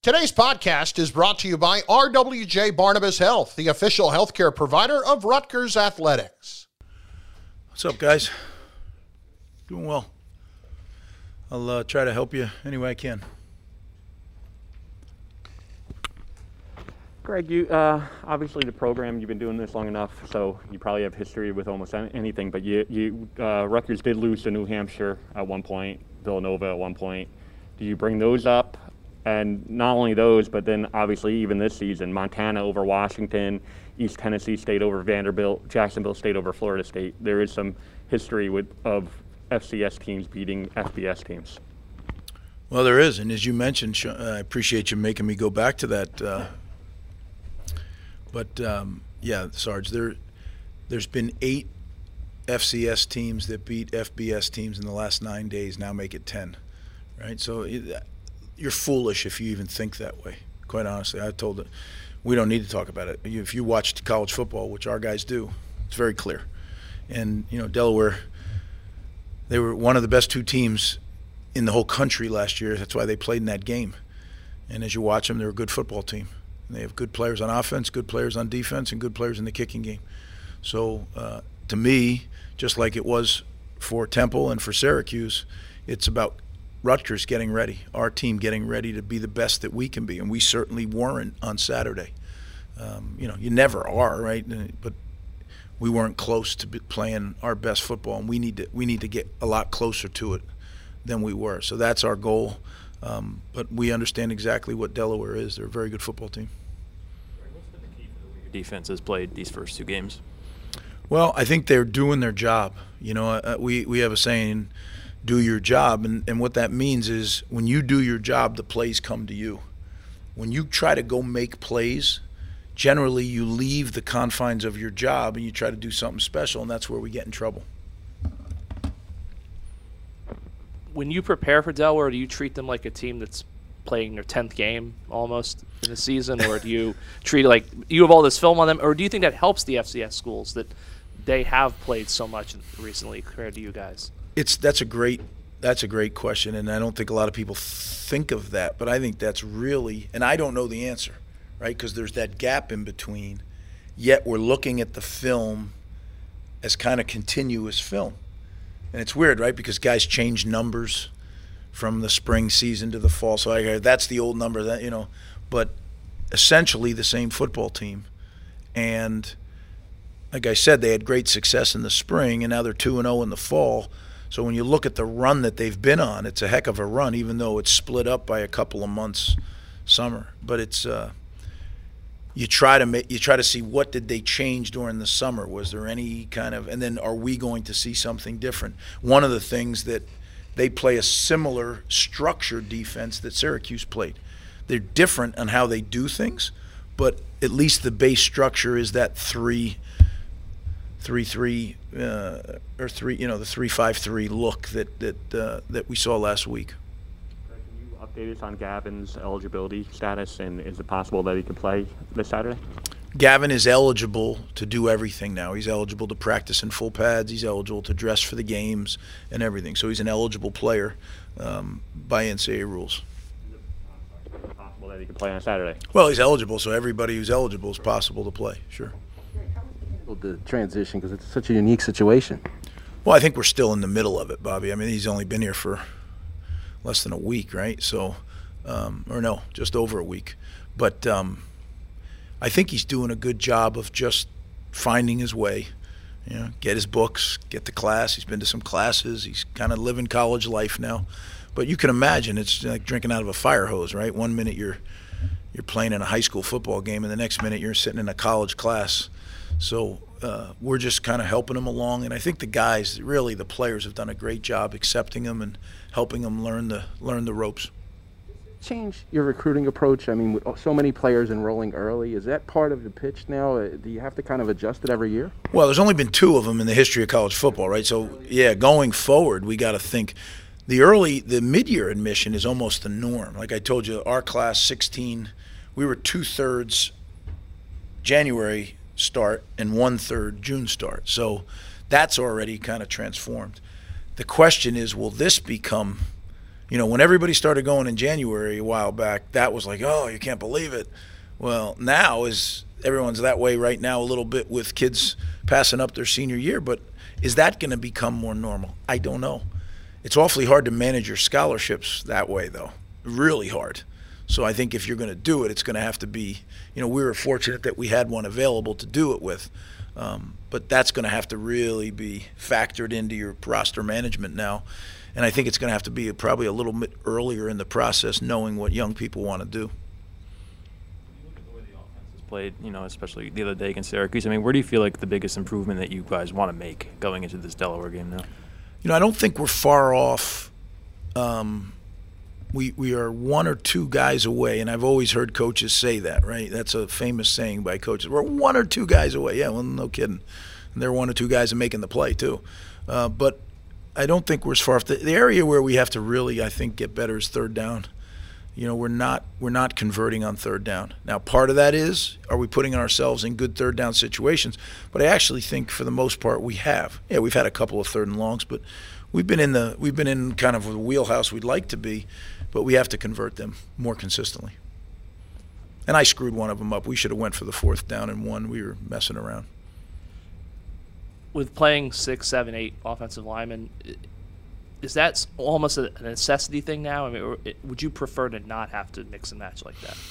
Today's podcast is brought to you by RWJ Barnabas Health, the official healthcare provider of Rutgers Athletics. What's up, guys? Doing well. I'll try to help you any way I can. Greg, you obviously the program, you've been doing this long enough, so you probably have history with almost anything, but Rutgers did lose to New Hampshire at one point, Villanova at one point. Do you bring those up? And not only those, but then obviously even this season, Montana over Washington, East Tennessee State over Vanderbilt, Jacksonville State over Florida State. There is some history of FCS teams beating FBS teams. Well, there is, and as you mentioned, I appreciate you making me go back to that. Yeah, Sarge, there's been 8 FCS teams that beat FBS teams in the last 9 days. Now make it 10, right? So you're foolish if you even think that way. Quite honestly, I told it. We don't need to talk about it. If you watched college football, which our guys do, it's very clear. And Delaware, they were one of the best 2 teams in the whole country last year. That's why they played in that game. And as you watch them, they're a good football team. And they have good players on offense, good players on defense, and good players in the kicking game. So to me, just like it was for Temple and for Syracuse, it's about Rutgers getting ready, our team getting ready to be the best that we can be, and we certainly weren't on Saturday. You never are, right? But we weren't close to playing our best football, and we need to get a lot closer to it than we were. So that's our goal. But we understand exactly what Delaware is. They're a very good football team. What's been the key for the way your defense has played these first 2 games? Well, I think they're doing their job. We have a saying, do your job, and what that means is when you do your job, the plays come to you. When you try to go make plays, generally you leave the confines of your job and you try to do something special, and that's where we get in trouble. When you prepare for Delaware, do you treat them like a team that's playing their 10th game almost in the season, or do you treat it like you have all this film on them, or do you think that helps the FCS schools that they have played so much recently compared to you guys? That's a great question, and I don't think a lot of people think of that, but I think that's really, and I don't know the answer, right? Because there's that gap in between, yet we're looking at the film as kind of continuous film. And it's weird, right? Because guys change numbers from the spring season to the fall. So that's the old number, but essentially the same football team. And like I said, they had great success in the spring, and now they're 2-0 in the fall. So when you look at the run that they've been on, it's a heck of a run, even though it's split up by a couple of months summer. But it's you try to see what did they change during the summer. Was there any kind of, and then are we going to see something different? One of the things that they play a similar structured defense that Syracuse played. They're different on how they do things, but at least the base structure is that 3-3 or 3, the 3-5-3 look that we saw last week. Can you update us on Gavin's eligibility status, and is it possible that he could play this Saturday? Gavin is eligible to do everything now. He's eligible to practice in full pads. He's eligible to dress for the games and everything. So he's an eligible player by NCAA rules. Is it possible that he could play on Saturday? Well, he's eligible, so everybody who's eligible is possible to play, sure. The transition, because it's such a unique situation. Well, I think we're still in the middle of it, Bobby. I mean, he's only been here for less than a week, right? So, or no, just over a week. But I think he's doing a good job of just finding his way. Get his books, get to class. He's been to some classes. He's kind of living college life now. But you can imagine it's like drinking out of a fire hose, right? One minute you're playing in a high school football game, and the next minute you're sitting in a college class. So we're just kind of helping him along, and I think the guys, really the players, have done a great job accepting him and helping him learn the ropes. Change your recruiting approach? I mean, with so many players enrolling early, is that part of the pitch now? Do you have to kind of adjust it every year? Well, there's only been 2 of them in the history of college football, right? So, yeah, going forward, we got to think. The mid-year admission is almost the norm. Like I told you, our class 16, we were 2/3 January start and 1/3 June start. So that's already kind of transformed. The question is, will this become, When everybody started going in January a while back, that was like, oh, you can't believe it. Well, now everyone's that way right now a little bit with kids passing up their senior year, but is that going to become more normal? I don't know. It's awfully hard to manage your scholarships that way, though. Really hard. So I think if you're going to do it, it's going to have to be, we were fortunate that we had one available to do it with. But that's going to have to really be factored into your roster management now. And I think it's going to have to be probably a little bit earlier in the process, knowing what young people want to do. Played, especially the other day against Syracuse. I mean, where do you feel like the biggest improvement that you guys want to make going into this Delaware game now? I don't think we're far off. We are one or two guys away, and I've always heard coaches say that, right? That's a famous saying by coaches. We're one or two guys away. Yeah, well, no kidding. And they're one or two guys making the play, too. But I don't think we're as far off. The area where we have to really, I think, get better is third down. We're not converting on third down. Now, part of that is, are we putting ourselves in good third down situations? But I actually think for the most part we have. Yeah, we've had a couple of third and longs, but we've been in kind of the wheelhouse we'd like to be, but we have to convert them more consistently. And I screwed one of them up. We should have went for the fourth down and one. We were messing around. With playing 6, 7, 8 offensive linemen, is that almost a necessity thing now? I mean, or would you prefer to not have to mix and match like that?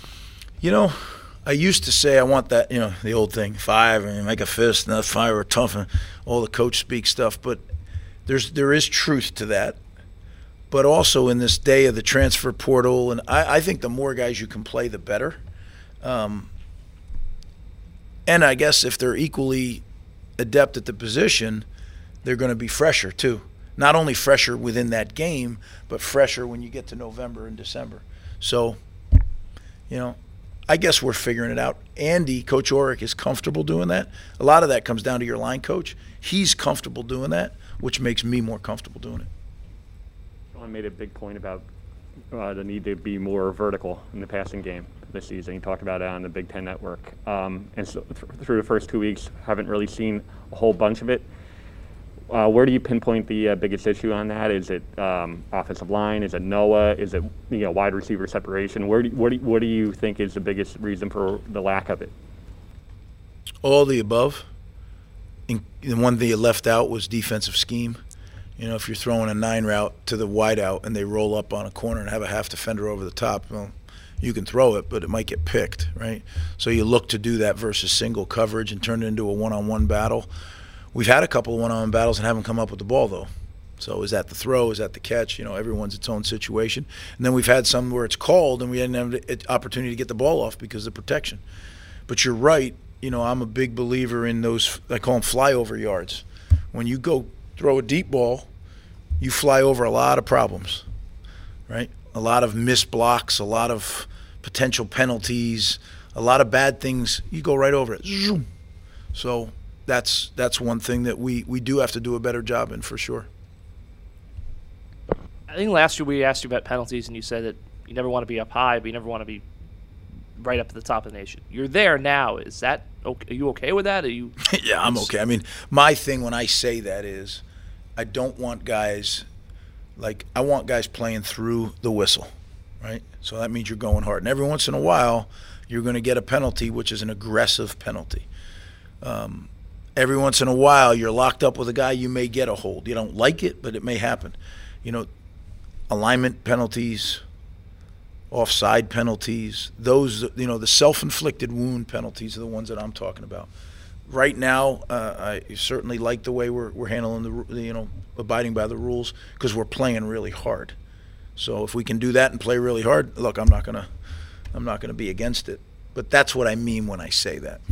I used to say I want that, the old thing, 5 and make a fist, not 5 or tough, and all the coach speak stuff. But there is truth to that. But also in this day of the transfer portal, and I think the more guys you can play, the better. And I guess if they're equally adept at the position, they're going to be fresher too. Not only fresher within that game, but fresher when you get to November and December. So, I guess we're figuring it out. Andy, Coach Orick, is comfortable doing that. A lot of that comes down to your line coach. He's comfortable doing that, which makes me more comfortable doing it. Sean made a big point about the need to be more vertical in the passing game this season. He talked about it on the Big Ten Network. And so through the first 2 weeks, haven't really seen a whole bunch of it. Where do you pinpoint the biggest issue on that? Is it offensive line? Is it Noah? Is it wide receiver separation? What do you think is the biggest reason for the lack of it? All the above. And the one thing you left out was defensive scheme. If you're throwing a 9 route to the wide out and they roll up on a corner and have a half defender over the top, well, you can throw it, but it might get picked, right? So you look to do that versus single coverage and turn it into a one-on-one battle. We've had a couple of one-on-one battles and haven't come up with the ball, though. So is that the throw? Is that the catch? Everyone's its own situation. And then we've had some where it's called and we didn't have the opportunity to get the ball off because of protection. But you're right. I'm a big believer in those, I call them flyover yards. When you go throw a deep ball, you fly over a lot of problems, right? A lot of missed blocks, a lot of potential penalties, a lot of bad things. You go right over it. Zoom. So that's one thing that we do have to do a better job in for sure. I think last year we asked you about penalties, and you said that you never want to be up high, but you never want to be right up at the top of the nation. You're there now. Is that okay? Are you okay with that? Are you? Yeah, I'm okay. I mean, my thing when I say that is I don't want guys I want guys playing through the whistle, right? So that means you're going hard. And every once in a while, you're going to get a penalty, which is an aggressive penalty. Every once in a while, you're locked up with a guy, you may get a hold. You don't like it, but it may happen. Alignment penalties, offside penalties, those, the self-inflicted wound penalties are the ones that I'm talking about. Right now, I certainly like the way we're handling the abiding by the rules because we're playing really hard. So if we can do that and play really hard, look, I'm not gonna be against it. But that's what I mean when I say that.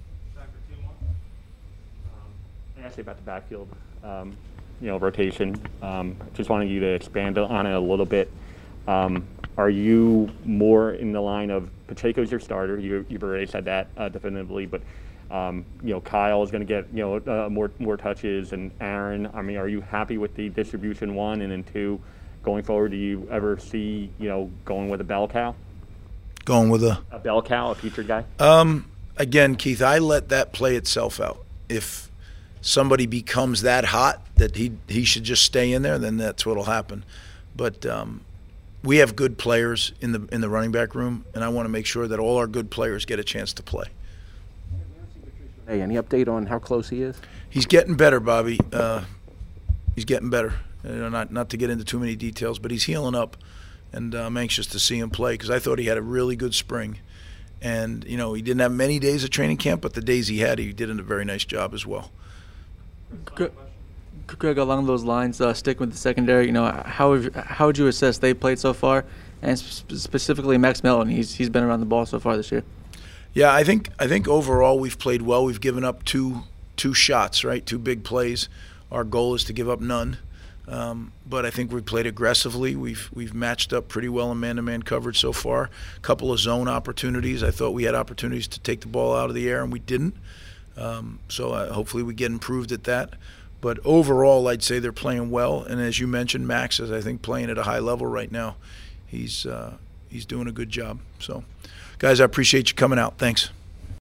I asked you about the backfield, rotation. Just wanted you to expand on it a little bit. Are you more in the line of Pacheco's your starter? You've already said that definitively, but Kyle is going to get more touches, and Aaron. I mean, are you happy with the distribution, 1, and then 2, going forward? Do you ever see going with a bell cow? Going with a bell cow, a featured guy? Again, Keith, I let that play itself out. If somebody becomes that hot that he should just stay in there, then that's what'll happen. But we have good players in the running back room, and I want to make sure that all our good players get a chance to play. Hey, any update on how close he is? He's getting better, Bobby. He's getting better. Not to get into too many details, but he's healing up, and I'm anxious to see him play because I thought he had a really good spring. And, he didn't have many days of training camp, but the days he had, he did a very nice job as well. Greg, along those lines, sticking with the secondary, how would you assess they played so far, and specifically Max Melton? He's been around the ball so far this year. Yeah, I think overall we've played well. We've given up two shots, right? 2 big plays. Our goal is to give up none. But I think we've played aggressively. We've matched up pretty well in man-to-man coverage so far. A couple of zone opportunities. I thought we had opportunities to take the ball out of the air, and we didn't. So hopefully we get improved at that. But overall, I'd say they're playing well. And as you mentioned, Max is, I think, playing at a high level right now. He's doing a good job. So, guys, I appreciate you coming out. Thanks.